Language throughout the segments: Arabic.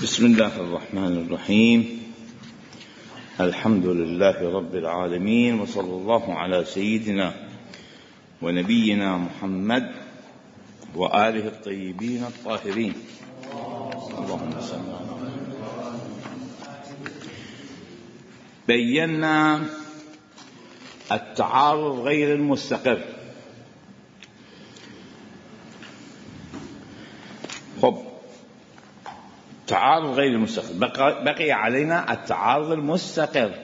بسم الله الرحمن الرحيم. الحمد لله رب العالمين، وصلى الله على سيدنا ونبينا محمد وآله الطيبين الطاهرين. اللهم صل على محمد. بينا التعارض غير المستقر. التعارض غير المستقر، بقي علينا التعارض المستقر.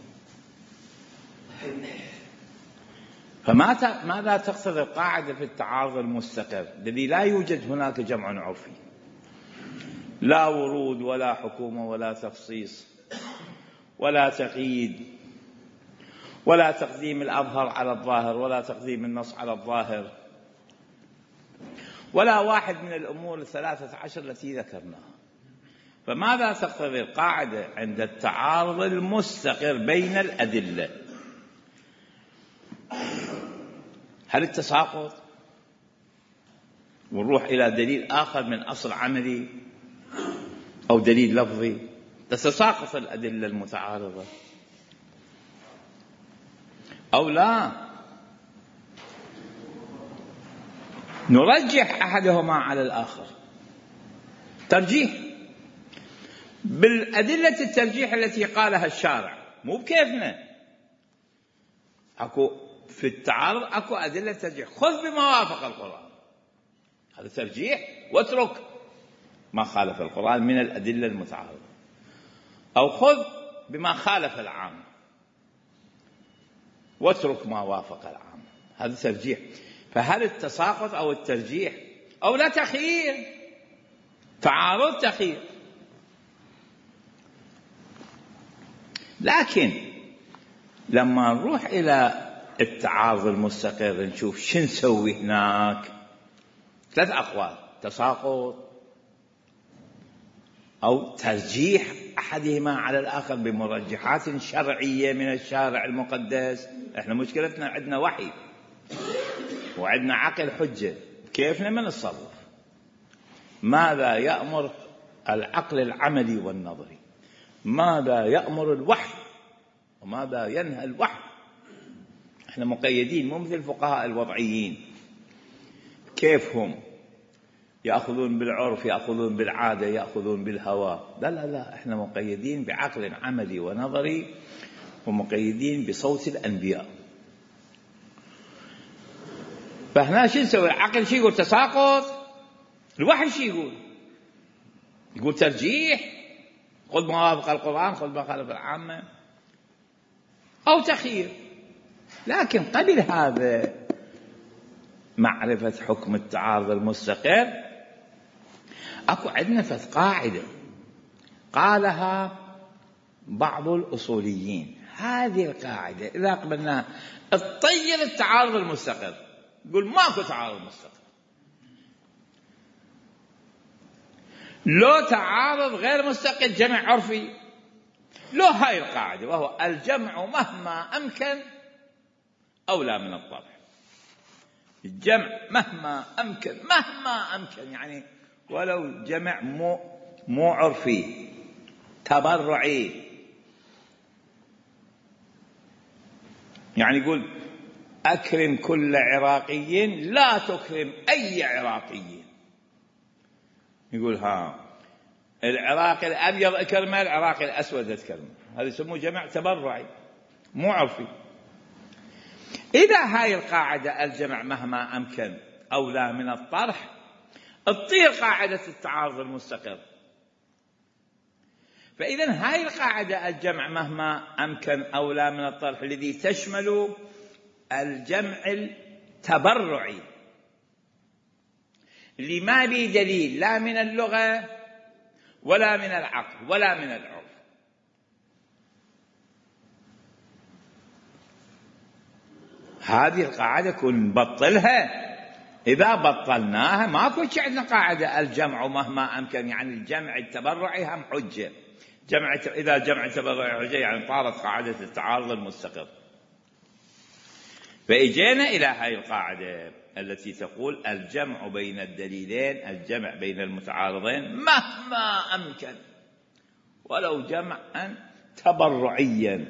فماذا تقتضي القاعدة في التعارض المستقر الذي لا يوجد هناك جمع عرفي، لا ورود ولا حكومة ولا تخصيص ولا تقييد ولا تقديم الأظهر على الظاهر ولا تقديم النص على الظاهر ولا واحد من الأمور 13 التي ذكرناها؟ فماذا تقتضي القاعدة عند التعارض المستقر بين الأدلة؟ هل التساقط؟ ونروح إلى دليل آخر من أصل عملي أو دليل لفظي، تتساقط الأدلة المتعارضة أو لا؟ نرجح أحدهما على الآخر، ترجيح بالأدلة الترجيح التي قالها الشارع، مو بكيفنا. أكو في التعارض أكو أدلة ترجيح، خذ بما وافق القرآن، هذا ترجيح، واترك ما خالف القرآن من الأدلة المتعارضة، أو خذ بما خالف العام واترك ما وافق العام، هذا ترجيح. فهل التساقط أو الترجيح أو لا تخيير؟ تعارض تخيير. لكن لما نروح إلى التعارض المستقر نشوف شو نسوي هناك. 3 أقوال: تساقط أو ترجيح أحدهما على الآخر بمرجحات شرعية من الشارع المقدس. احنا مشكلتنا عندنا وحي وعندنا عقل حجة، كيفنا ما نتصرف؟ ماذا يأمر العقل العملي والنظري؟ ماذا يأمر الوحي وماذا ينهى الوحي؟ احنا مقيدين، مو مثل الفقهاء الوضعيين كيف هم يأخذون بالعرف، يأخذون بالعادة، يأخذون بالهوى. لا لا لا، احنا مقيدين بعقل عملي ونظري، ومقيدين بصوت الأنبياء. فهنا شو نسوي؟ العقل شو يقول؟ تساقط. الوحي شو يقول؟ يقول ترجيح، خذ ما وافق القرآن، خذ ما خالف العامة، أو تخيير. لكن قبل هذا معرفة حكم التعارض المستقر أكو عندنا قاعدة قالها بعض الأصوليين. هذه القاعدة إذا قبلناها تطير التعارض المستقر، يقول ماكو تعارض مستقر. لو تعارض غير مستقر جمع عرفي، لو هاي القاعدة، وهو الجمع مهما أمكن أولى من الطرح. الجمع مهما أمكن، مهما أمكن يعني ولو جمع مو عرفي، تبرعي. يعني يقول أكرم كل عراقي لا تكرم أي عراقي. يقول العراقي الأبيض أكرمه، العراقي الأسود أكرمه، هذا يسموه جمع تبرعي مو عرفي. إذا هاي القاعدة الجمع مهما أمكن أولى من الطرح، تطير قاعدة التعارض المستقر. فإذا هاي القاعدة الجمع مهما أمكن أولى من الطرح الذي تشمل الجمع التبرعي اللي ما به دليل لا من اللغة ولا من العقل ولا من العرف. هذه القاعدة كن نبطلها. إذا بطلناها ماكو شيء عندنا قاعدة الجمع مهما أمكن، يعني الجمع التبرعي هم حجة. إذا الجمع التبرعي حجة يعني طارت قاعدة التعارض المستقر. فإجينا إلى هذه القاعدة التي تقول الجمع بين الدليلين، الجمع بين المتعارضين مهما أمكن ولو جمعا تبرعيا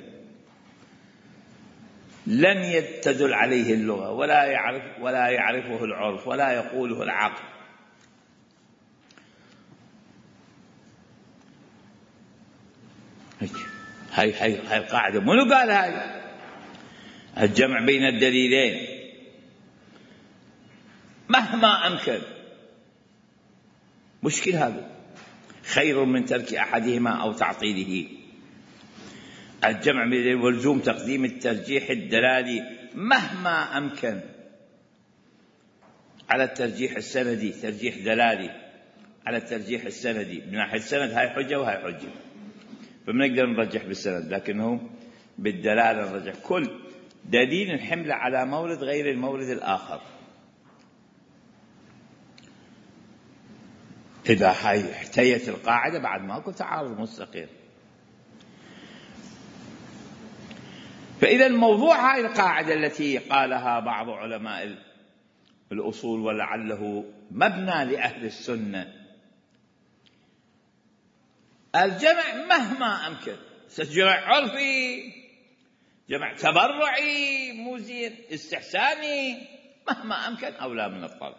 لن تدل عليه اللغة ولا يعرفه العرف ولا يقوله العقل. هاي القاعدة منو قال هاي؟ الجمع بين الدليلين مهما أمكن مشكل، هذا خير من ترك أحدهما أو تعطيله. الجمع بين ولزوم تقديم الترجيح الدلالي مهما أمكن على الترجيح السندي، ترجيح دلالي على الترجيح السندي. من ناحية السند هاي حجة وهاي حجة، فبنقدر نرجح بالسند، لكنه بالدلالة نرجح كل دليل نحمله على مورد غير المورد الآخر. إذا احتيت القاعدة بعد ماكو تعارض مستقيم. فإذا الموضوع هاي القاعدة التي قالها بعض علماء الأصول ولعله مبنى لأهل السنة، الجمع مهما أمكن، جمع عرفي، جمع تبرعي، موزين استحساني، مهما أمكن أولى من الطلب.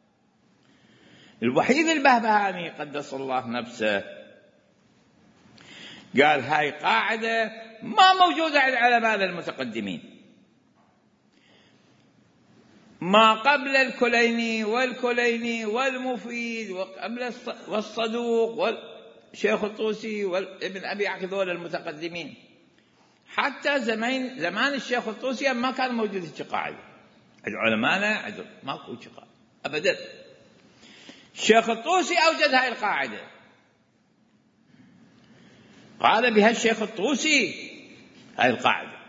الوحيد البهبهاني قدس الله نفسه قال هاي قاعدة ما موجودة عند علماء المتقدمين، ما قبل الكليني والكليني والمفيد وقبل والصدوق والشيخ الطوسي وابن أبي عقيل المتقدمين، حتى زمان الشيخ الطوسي ما كان موجود هيك قاعدة. العلماء ماكو هيك قاعدة أبدا. الشيخ الطوسي أوجد هاي القاعدة، قال بها الشيخ الطوسي هاي القاعدة.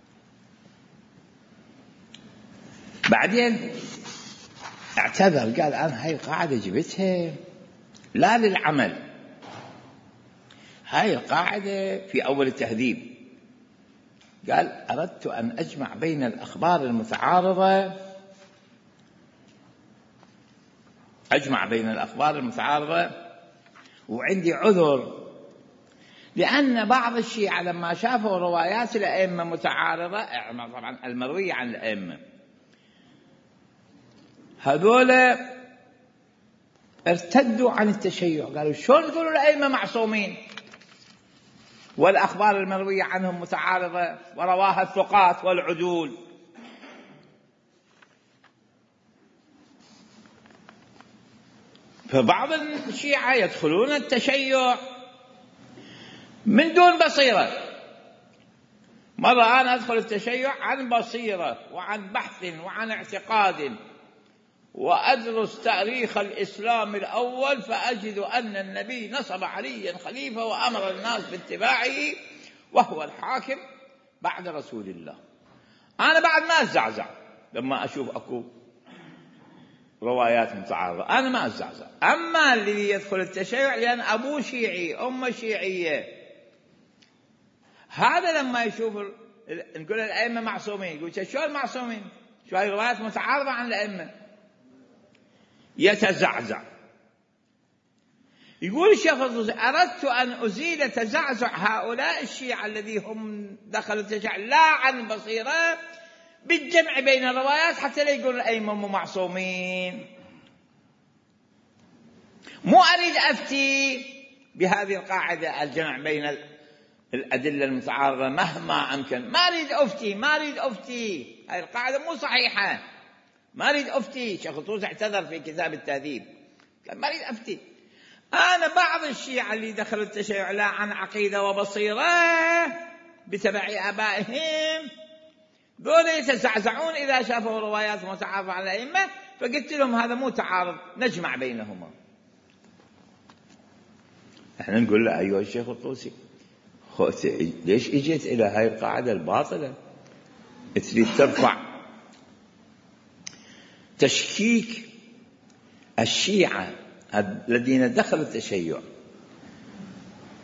بعدين اعتذر، قال أنا هاي القاعدة جبتها لا للعمل، هاي القاعدة في أول التهذيب، قال أردت أن أجمع بين الأخبار المتعارضة، وعندي عذر، لأن بعض الشيعة لما شافوا روايات الأئمة متعارضة، طبعا المروية عن الأئمة، هذول ارتدوا عن التشيع، قالوا شلون تقولوا الأئمة معصومين والأخبار المروية عنهم متعارضة ورواها الثقات والعدول؟ فبعض الشيعة يدخلون التشيع من دون بصيرة. مرة أنا أدخل التشيع عن بصيرة وعن بحث وعن اعتقاد، وأدرس تاريخ الإسلام الأول فأجد أن النبي نصب عليا خليفة وأمر الناس باتباعه وهو الحاكم بعد رسول الله. أنا بعد ما أزعزع لما أشوف أكو روايات متعارضة، أنا ما أزعزع. أما اللي يدخل التشيع لأن أبوه شيعي أمه شيعية، هذا لما يشوف نقول الأئمة معصومين، يقول شلون معصومين؟ شو هاي روايات متعارضة عن الأئمة؟ يتزعزع. يقول الشيخ الطوسي أردت أن أزيل تزعزع هؤلاء الشيعة الذي هم دخلوا التشيع لا عن بصيرة بالجمع بين الروايات حتى لا يقول الأئمة معصومين. مو أريد أفتي بهذه القاعدة الجمع بين الأدلة المتعارضة مهما أمكن، ما أريد أفتي، هذه القاعدة مو صحيحة، ما أريد أفتي. الشيخ الطوسي اعتذر في كتاب التهذيب، قال ما أريد أفتي. أنا بعض الشيعة اللي دخلوا التشيع لا عن عقيدة وبصيرة بتبع آبائهم، دول يتزعزعون إذا شافوا روايات متعارضة على الأئمة، فقلت لهم هذا مو تعارض، نجمع بينهما. احنا نقول له أيها الشيخ الطوسي ليش اجيت إلى هاي القاعدة الباطلة؟ تريد ترفع تشكيك الشيعة الذين دخلوا التشيع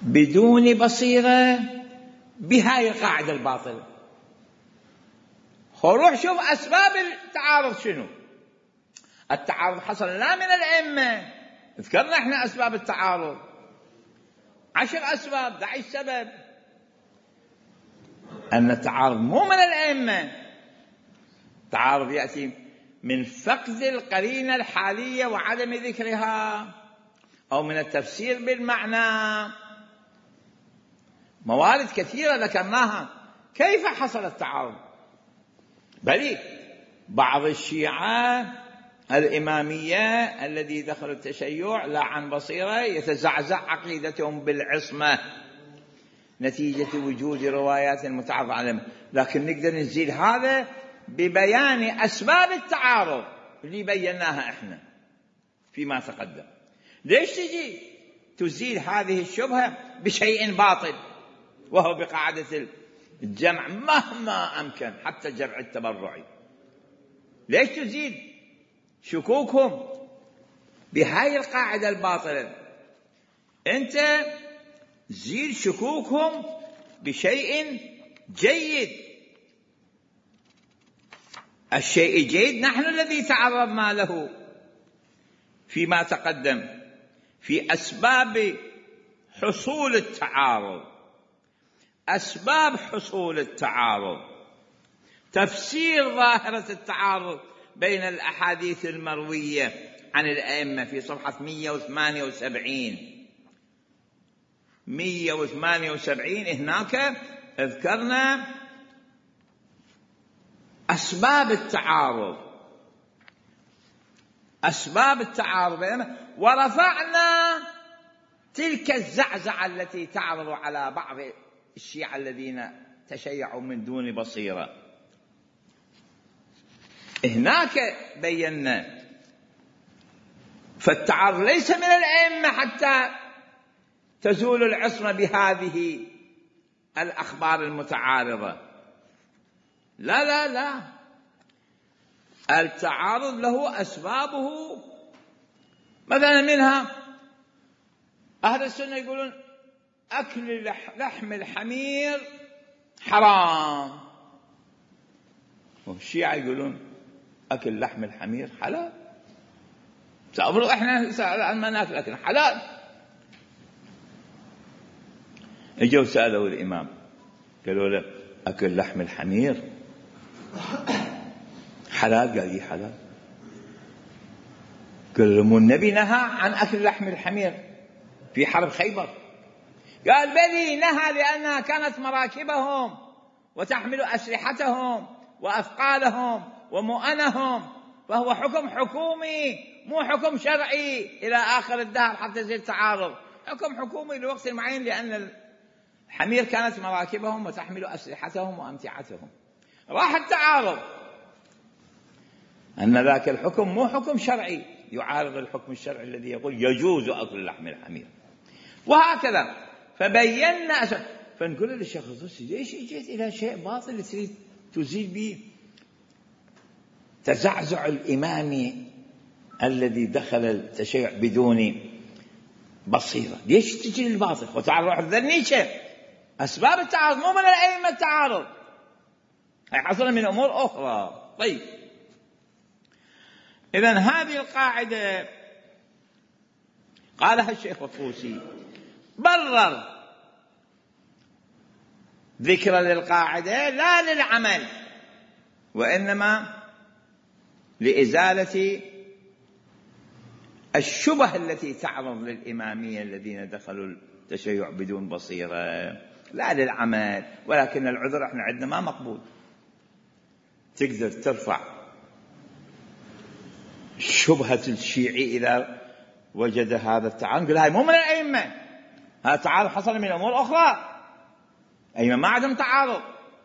بدون بصيرة بهاي القاعدة الباطلة. روح شوف أسباب التعارض شنو. التعارض حصل لا من الأئمة، ذكرنا احنا أسباب التعارض 10 أسباب 11 سبب. أن التعارض مو من الأئمة، التعارض يأتي من فقد القرينة الحالية وعدم ذكرها، أو من التفسير بالمعنى. موارد كثيرة ذكرناها. كيف حصل التعارض؟ بل بعض الشيعة الإمامية الذي دخلوا التشيع لا عن بصيرة يتزعزع عقيدتهم بالعصمة نتيجة وجود روايات متعارضة عليهم، لكن نقدر نزيد هذا ببيان أسباب التعارض اللي بيناها احنا فيما تقدم. ليش تجي تزيل هذه الشبهة بشيء باطل وهو بقاعدة الجمع مهما أمكن، حتى الجمع التبرعي؟ ليش تزيل شكوكهم بهاي القاعدة الباطلة؟ أنت زيل شكوكهم بشيء جيد. الشيء الجيد نحن الذي تعرضنا له فيما تقدم في أسباب حصول التعارض. أسباب حصول التعارض: تفسير ظاهرة التعارض بين الأحاديث المروية عن الأئمة في صفحة 178 هناك ذكرنا أسباب التعارض، أسباب التعارض بينهما، ورفعنا تلك الزعزعة التي تعرض على بعض الشيعة الذين تشيعوا من دون بصيرة. هناك بينا فالتعارض ليس من الأئمة حتى تزول العصمة بهذه الأخبار المتعارضة. لا لا لا، التعارض له أسبابه. مثلا منها أهل السنة يقولون أكل لحم الحمير حرام، والشيعة يقولون أكل لحم الحمير حلال. سأفرض إحنا ما ناكل أكل حلال. اجوا سألوا الإمام قالوا له أكل لحم الحمير حلال؟ قال لي حلال. قال لهم النبي نهى عن أكل لحم الحمير في حرب خيبر. قال بلي نهى لأنها كانت مراكبهم وتحمل أسلحتهم وأثقالهم ومؤنهم، فهو حكم حكومي مو حكم شرعي إلى آخر الدهر حتى يزيل التعارض. حكم حكومي لوقت معين لأن الحمير كانت مراكبهم وتحمل أسلحتهم وأمتعتهم. راح التعارض أن ذاك الحكم مو حكم شرعي يعارض الحكم الشرعي الذي يقول يجوز أكل لحم الحمير، وهكذا. فبينا فنقول للشيخ الطوسي ليش جيت إلى شيء باطل تريد تزيل به تزعزع الإمامي الذي دخل التشيع بدون بصيرة؟ ليش تجي للباطل وتعرض روح الذنيشة؟ أسباب التعارض مو من الأئمة التعارض، هي حصل من أمور أخرى. طيب، إذن هذه القاعدة قالها الشيخ الطوسي، برر ذكر للقاعدة لا للعمل، وإنما لإزالة الشبه التي تعرض للإمامية الذين دخلوا التشيع بدون بصيرة، لا للعمل. ولكن العذر احنا عندنا ما مقبول. تقدر ترفع شبهة الشيعي إذا وجد هذا التعارض، نقول هاي مو من الأئمة، هذا التعارض حصل من أمور أخرى، أئمة ما عندهم تعارض.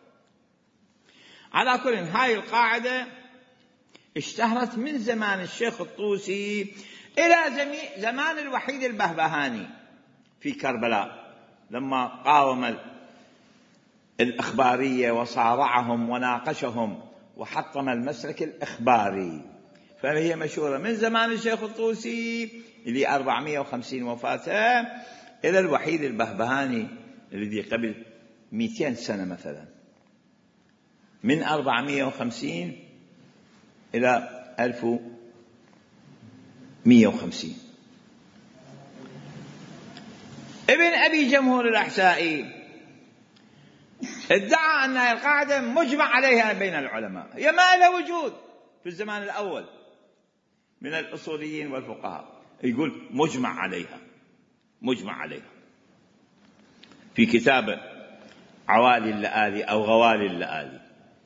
على كل، هاي القاعدة اشتهرت من زمان الشيخ الطوسي إلى زمان الوحيد البهبهاني في كربلاء، لما قاوم الإخبارية وصارعهم وناقشهم وحطم المسلك الإخباري. فهي مشهورة من زمان الشيخ الطوسي اللي 450 وفاته إلى الوحيد البهبهاني الذي قبل 200 سنة مثلا. من 450 إلى 1150. ابن أبي جمهور الأحسائي ادعى أن القاعدة مجمع عليها بين العلماء، هي ما لها وجود في الزمان الأول من الأصوليين والفقهاء، يقول مجمع عليها، مجمع عليها في كتاب عوالي اللآلي أو غوالي اللآلي.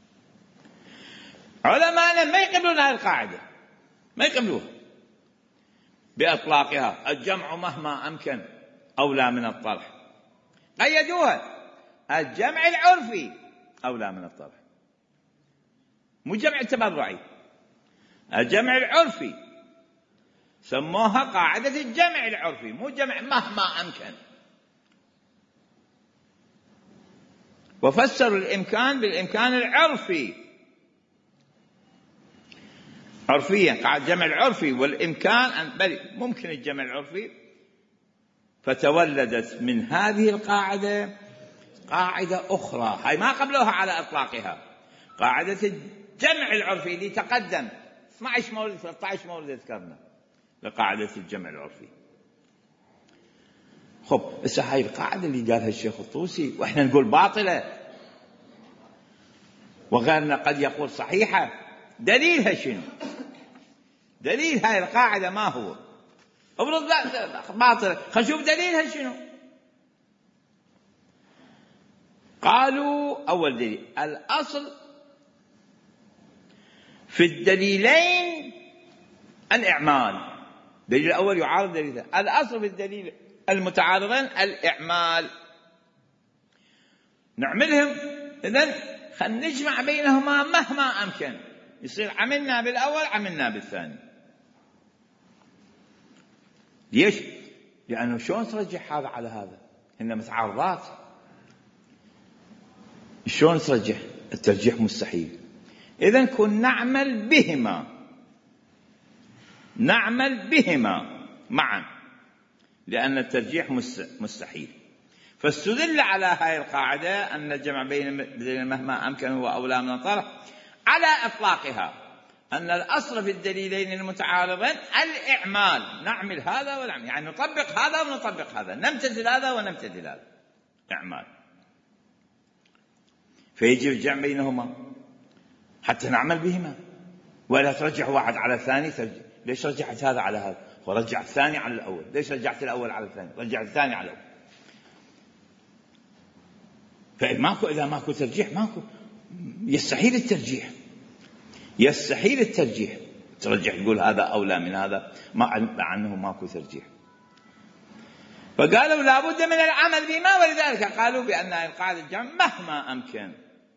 علماءنا ما يقبلون هذه القاعدة، ما يقبلوها بإطلاقها. الجمع مهما أمكن أولى من الطرح، قيدوها الجمع العرفي أولى من الطرح، مو جمع التبرعي، الجمع العرفي، سموها قاعدة الجمع العرفي، مو جمع مهما أمكن. وفسروا الإمكان بالإمكان العرفي، عرفيا قاعدة الجمع العرفي والإمكان بل ممكن الجمع العرفي. فتولدت من هذه القاعدة قاعدة أخرى، هاي ما قبلوها على إطلاقها، قاعدة الجمع العرفي اللي تقدم 12 مورد 13 مورد ذكرنا لقاعدة الجمع العرفي. خب بس هاي القاعدة اللي قالها الشيخ الطوسي وإحنا نقول باطلة وغيرنا قد يقول صحيحة، دليلها شنو؟ دليل هاي القاعدة ما هو؟ افرض باطلة، خلينا نشوف دليلها شنو. قالوا أول دليل الأصل في الدليلين الإعمال، الدليل الأول يعارض دليل الثاني، الأصل في الدليل المتعارضين الإعمال، نعملهم إذن خلينا نجمع بينهما مهما أمكن، يصير عملنا بالأول عملنا بالثاني. ليش؟ لأنه شلون ترجح هذا على هذا؟ إنما متعارضات، شلون ترجح؟ الترجيح مستحيل. إذن كن نعمل بهما، نعمل بهما معا، لأن الترجيح مستحيل. فاستدل على هذه القاعدة أن الجمع بين مهما أمكن هو أولى من الطرح على إطلاقها، أن الأصل في الدليلين المتعارضين الإعمال، نعمل هذا ونعمل، يعني نطبق هذا ونطبق هذا، نمتثل هذا ونمتثل هذا، إعمال. فيجب الجمع بينهما حتى نعمل بهما، ولا ترجح واحد على الثاني. ليش رجعت هذا على هذا ورجع الثاني على الأول؟ ليش رجعت الأول على الثاني رجع الثاني على الأول؟ فماكو، إذا ماكو ترجيح ماكو، يستحيل الترجيح، يستحيل الترجيح، ترجح تقول هذا أولى من هذا مع أنه ماكو ترجيح. فقالوا لابد من العمل بما، ولذلك قالوا بأن القاعدة الجمع مهما أمكن.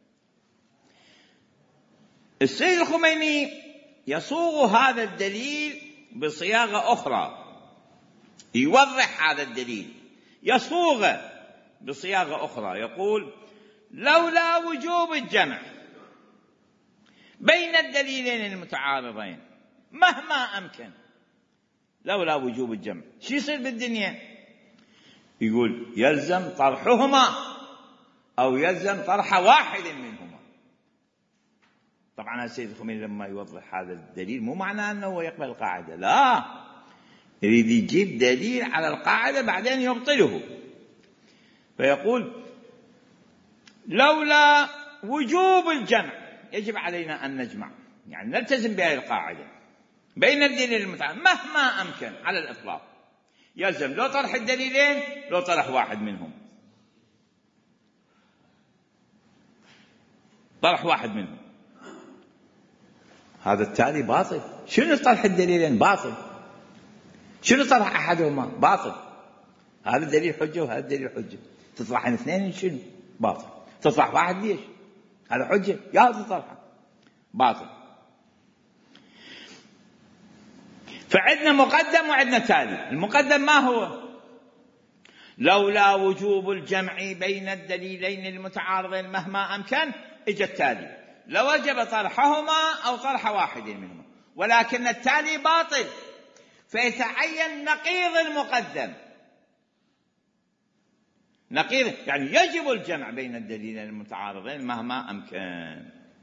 السيد الخميني يصوغ هذا الدليل بصياغة أخرى، يوضح هذا الدليل، يصوغه بصياغة أخرى، يقول لولا وجوب الجمع بين الدليلين المتعارضين مهما أمكن، لولا وجوب الجمع شو يصير بالدنيا؟ يقول يلزم طرحهما أو يلزم طرح واحد منهما. طبعا السيد الخميني لما يوضح هذا الدليل مو معناه أنه يقبل القاعدة، لا، يريد يجيب دليل على القاعدة بعدين يبطله، فيقول لولا وجوب الجمع يجب علينا أن نجمع، يعني نلتزم بهذه القاعدة بين الدليلين المتعارضين مهما أمكن على الإطلاق، يلزم لو طرح الدليلين لو طرح واحد منهم، طرح واحد منهم. هذا التالي باطل. شنو طرح الدليلين؟ باطل. شنو طرح أحدهما؟ باطل. هذا الدليل حجة وهذا الدليل حجة، تطرحين اثنين شنو؟ باطل. تطرح واحد ليش؟ هذا حجة يا هذا طرحه باطل. فعندنا مقدم وعندنا تالي. المقدم ما هو؟ لولا وجوب الجمع بين الدليلين المتعارضين مهما أمكن، اجى التالي لوجب طرحهما أو طرح واحد منهما، ولكن التالي باطل، فيتعين نقيض المقدم. نقيض يعني يجب الجمع بين الدليلين المتعارضين مهما أمكن.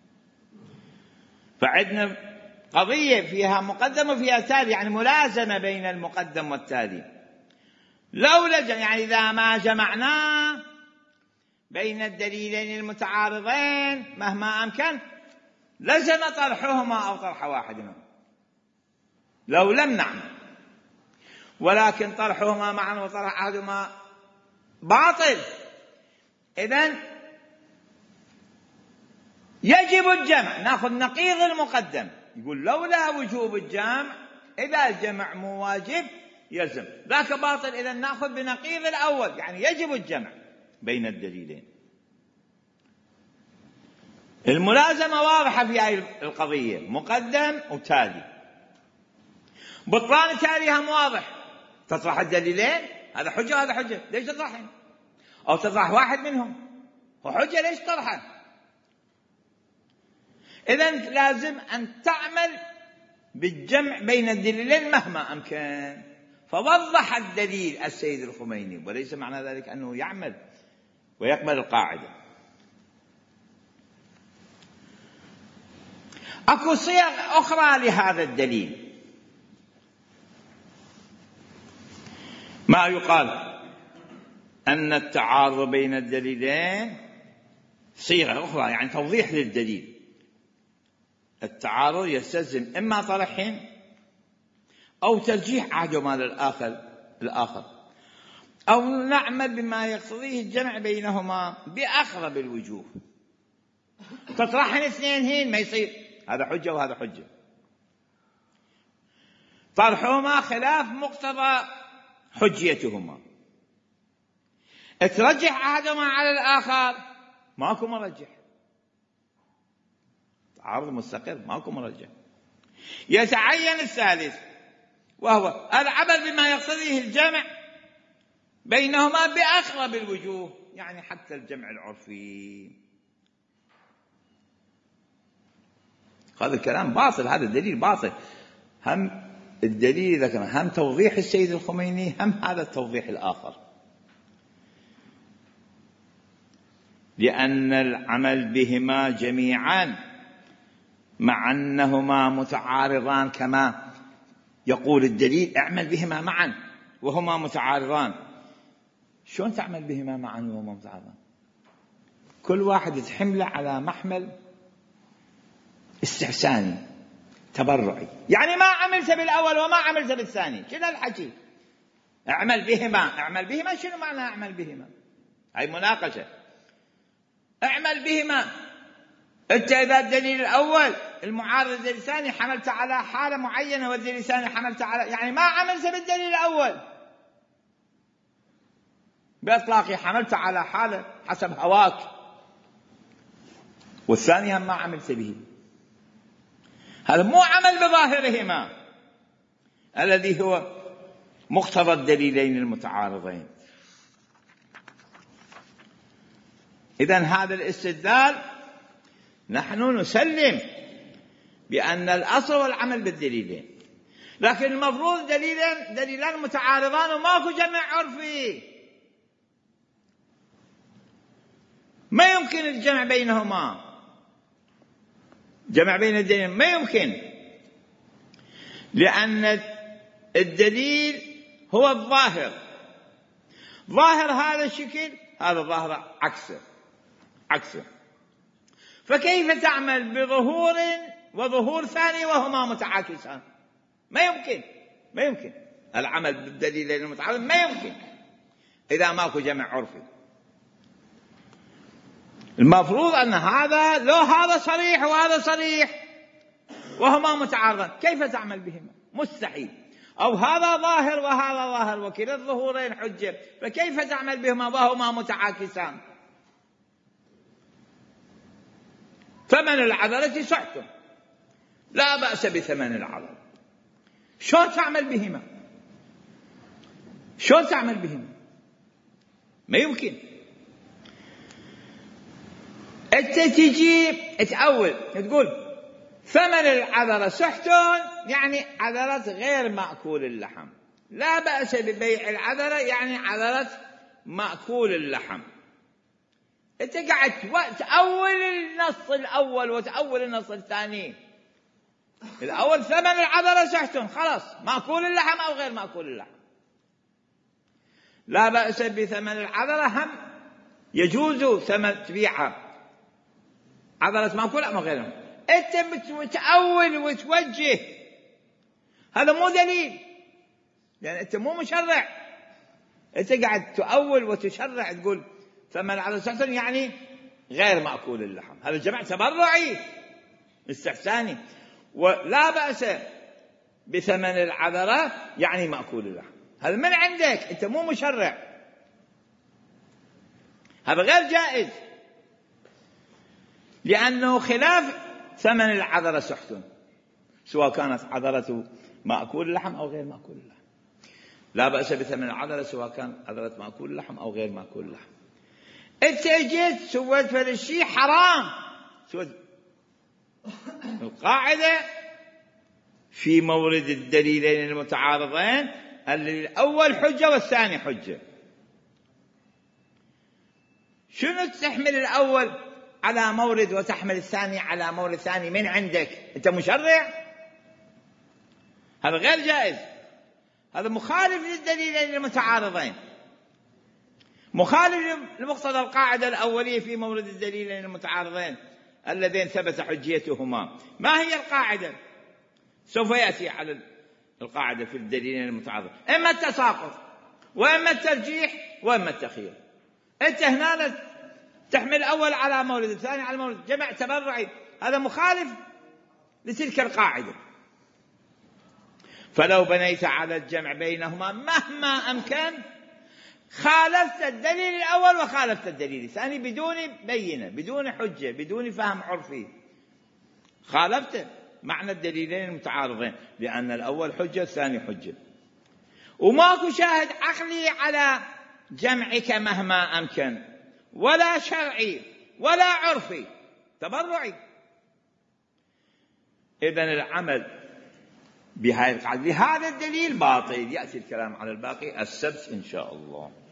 فعندنا قضية فيها مقدم وفيها تالي، يعني ملازمة بين المقدم والتالي. يعني إذا ما جمعنا بين الدليلين المتعارضين مهما أمكن لزم طرحهما أو طرح واحدهما، لو لم نعمل، ولكن طرحهما معا وطرح أحدهما باطل. إذن يجب الجمع. نأخذ نقيض المقدم، يقول لولا وجوب الجمع، إذا الجمع مو واجب يلزم، ذاك باطل. إذن نأخذ بنقيض الأول، يعني يجب الجمع بين الدليلين. الملازمة واضحة في هذه القضية، مقدم وتالي. بطلان تالي هم واضح، تطرح الدليلين، هذا حجة وهذا حجة، ليش تطرحهم؟ أو تطرح واحد منهم وحجة، ليش طرحه؟ إذن لازم أن تعمل بالجمع بين الدليلين مهما أمكن. فوضح الدليل السيد الخميني، وليس معنى ذلك أنه يعمل ويقبل القاعدة. أكو صيغ أخرى لهذا الدليل، ما يقال أن التعارض بين الدليلين صيغة أخرى، يعني توضيح للدليل. التعارض يستلزم إما طرحهم أو ترجيح أحدهما للآخر، أو نعمل بما يقتضيه الجمع بينهما بأقرب الوجوه. تطرحن اثنين هين ما يصير، هذا حجة وهذا حجة، طرحهما خلاف مقتضى حجيتهما. ترجح أحدهما على الآخر، ماكو مرجح، تعارض مستقر، ماكو مرجح. يتعين الثالث، وهو العمل بما يقتضيه الجمع بينهما بأقرب الوجوه، يعني حتى الجمع العرفي. هذا الكلام باطل، هذا الدليل باطل. هم الدليل ذكر هم توضيح السيد الخميني، هم هذا التوضيح الآخر، لأن العمل بهما جميعا مع أنهما متعارضان، كما يقول الدليل اعمل بهما معا وهما متعارضان. شلون تعمل بهما معا وهما متعارضان؟ كل واحد يتحمله على محمل استحساني تبرعي، يعني ما عملت بالأول وما عملت بالثاني، كذا الحكي. اعمل بهما شنو معنى اعمل بهما؟ هاي مناقشة. اعمل بهما، انت اذا الدليل الاول المعارض الدليل الثاني حملت على حالة معينة، والدليل الثاني حملت على، يعني ما عملت بالدليل الاول بإطلاقه، حملت على حالة حسب هواك، والثاني هم ما عملت به. هذا مو عمل بظاهرهما الذي هو مقتضى الدليلين المتعارضين. إذن هذا الاستدلال نحن نسلم بأن الأصل والعمل بالدليلين، لكن المفروض دليلان متعارضان وماكو جمع عرفي، ما يمكن الجمع بينهما، جمع بين الدليلين ما يمكن، لأن الدليل هو الظاهر، ظاهر هذا الشكل، هذا ظاهر عكسه. فكيف تعمل بظهور وظهور ثاني وهما متعاكسان؟ ما يمكن العمل بالدليلين المتعارضين، ما يمكن إذا ماكو جمع عرفي. المفروض أن هذا لو هذا صريح وهذا صريح وهما متعارضان، كيف تعمل بهما؟ مستحيل. أو هذا ظاهر وهذا ظاهر وكلا الظهورين حجة، فكيف تعمل بهما وهما متعاكسان؟ ثمن العذرة سحت، لا بأس بثمن العذرة. شلون تعمل بهما؟ ما يمكن. أنت تجي تأول تقول ثمن العذرة سحت، يعني عذرة غير مأكول اللحم، لا بأس ببيع العذرة يعني عذرة مأكول اللحم. أنت قاعد تأول النص الأول وتأول النص الثاني، الأول ثمن العذرة سحت، خلاص مأكول اللحم أو غير مأكول اللحم، لا بأس بثمن العذرة، هم يجوز ثمن تبيعها عذرة مأكول أو غيرها. أنت متأول وتوجه، هذا مو دليل، يعني أنت مو مشرع، أنت قاعد تؤول وتشرع تقول ثمن العذرة سحت يعني غير مأكول اللحم، هذا جمع تبرعي استحساني. ولا بأس بثمن العذرة يعني مأكول اللحم، هذا من عندك، أنت مو مشرع، هذا غير جائز، لأنه خلاف ثمن العذرة سحت، سواء كانت عذرة مأكول اللحم أو غير مأكول اللحم. لا بأس بثمن العذرة سواء كان عذرة مأكول اللحم أو غير مأكول اللحم. أنت جيت سويت فهذا الشيء حرام، القاعدة في مورد الدليلين المتعارضين الأول حجة والثاني حجة. شنو تحمل الأول على مورد وتحمل الثاني على مورد ثاني من عندك؟ أنت مشرع، هذا غير جائز، هذا مخالف للدليلين المتعارضين، مخالف لمقتضى القاعدة الأولية في مورد الدليلين المتعارضين اللذين ثبت حجيتهما. ما هي القاعدة؟ سوف يأتي على القاعدة في الدليلين المتعارضين، إما التساقط وإما الترجيح وإما التخيير. أنت هنا تحمل الأول على مورد الثاني على مورد، جمع تبرعي، هذا مخالف لتلك القاعدة. فلو بنيت على الجمع بينهما مهما أمكن خالفت الدليل الأول وخالفت الدليل الثاني بدون بينة، بدون حجة، بدون فهم عرفي، خالفت معنى الدليلين المتعارضين، لأن الأول حجة الثاني حجة، وماكو شاهد عقلي على جمعك مهما أمكن، ولا شرعي ولا عرفي، تبرعي. إذن العمل بهذا الدليل باطل. يأتي الكلام على الباقي السبت إن شاء الله.